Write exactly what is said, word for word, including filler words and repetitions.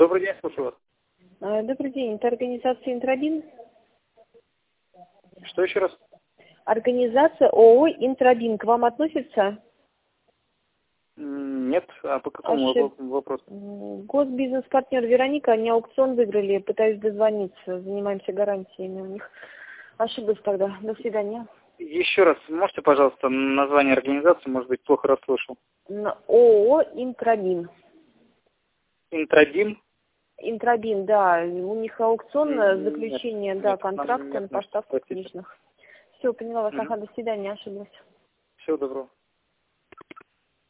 Добрый день, слушаю вас. Э, Добрый день, это организация «Интробин». Что еще раз? Организация ООО «Интробин» к вам относится? М, Нет, а по какому Ошиб... вопро- вопросу? М, Госбизнес-партнер Вероника, они аукцион выиграли, пытаюсь дозвониться, занимаемся гарантиями у них. Ошиблась тогда. До свидания. Еще раз, можете, пожалуйста, название организации, может быть, плохо расслышал. Н- ООО «Интробин». Интрадим? «Интробин», да, у них аукцион, М, заключение, Нет, да, нет, нам не контракта на относится, поставку спасибо. книжных. Все, поняла вас, Мгм. ага, до свидания, ошиблась. Всего доброго.